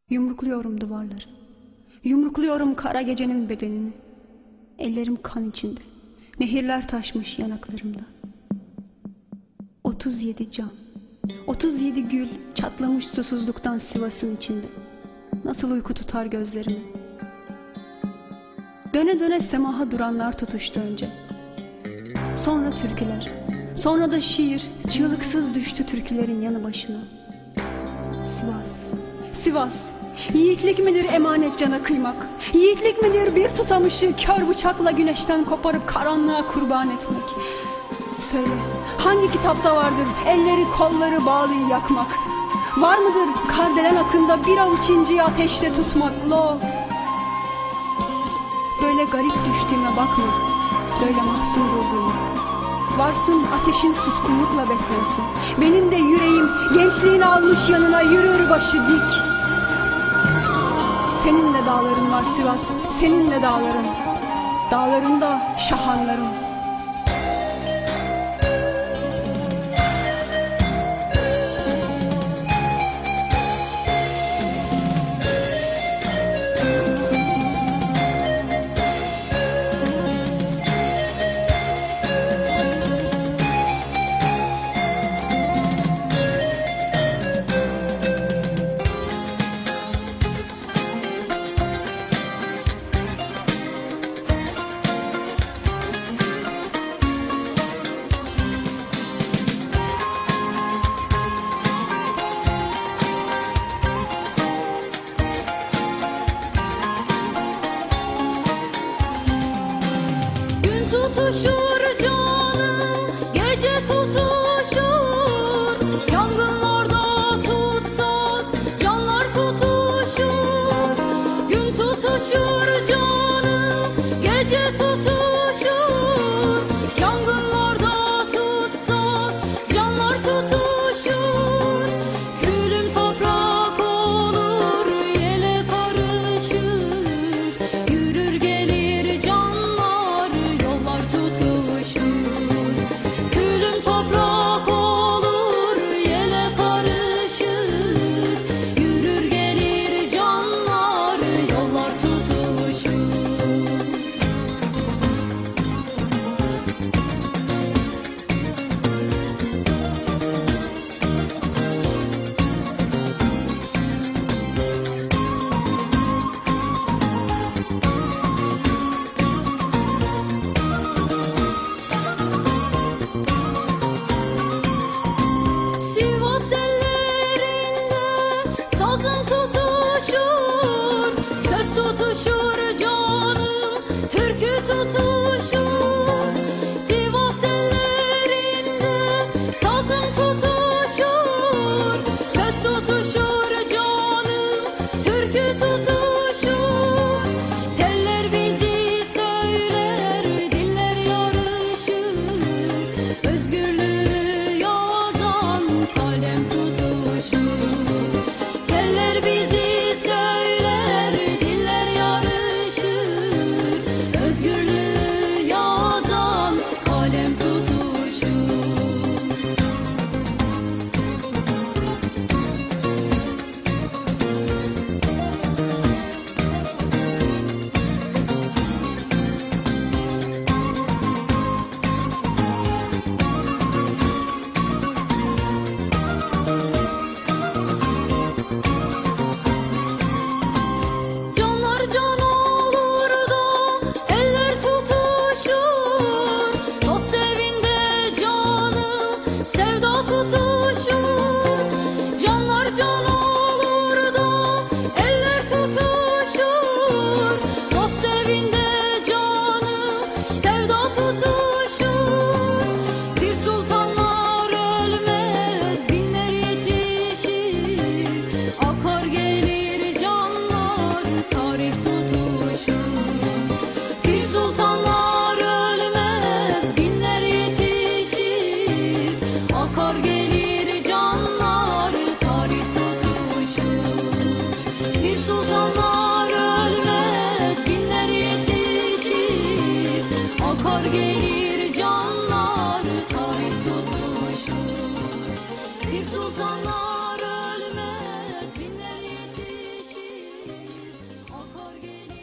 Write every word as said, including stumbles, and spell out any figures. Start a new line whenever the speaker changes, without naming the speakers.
Yumrukluyorum duvarları. Yumrukluyorum kara gecenin bedenini. Ellerim kan içinde. Nehirler taşmış yanaklarımda. Otuz yedi can, otuz yedi gül çatlamış susuzluktan Sivas'ın içinde. Nasıl uyku tutar gözlerimi? Döne döne semaha duranlar tutuştu önce. Sonra türküler, sonra da şiir çığlıksız düştü türkülerin yanı başına. Sivas, Sivas, yiğitlik midir emanet cana kıymak? Yiğitlik midir bir tutamışı kör bıçakla güneşten koparıp karanlığa kurban etmek? Söyle, hangi kitapta vardır elleri kolları bağlıyı yakmak? Var mıdır kardelen akında bir avuç inciyi ateşte tutmak? Lo! Böyle garip düştüğüme bakma, böyle mahzun bulduğuma. Varsın ateşin suskunlukla beslensin. Benim de yüreğim gençliğini almış yanına yürür başı dik. Senin de dağların var Sivas, senin de dağların. Dağlarında şahanların.
Tutuşur canım, gece tutuşur. Yangınlarda tutsak, canlar tutuşur. Gün tutuşur canım, gece tutuşur. Yangınlarda tutsak, canlar tutuşur. Gülüm toprak olur, yele karışır. Yürür gelir canlar, yollar tutuşur. kar gelir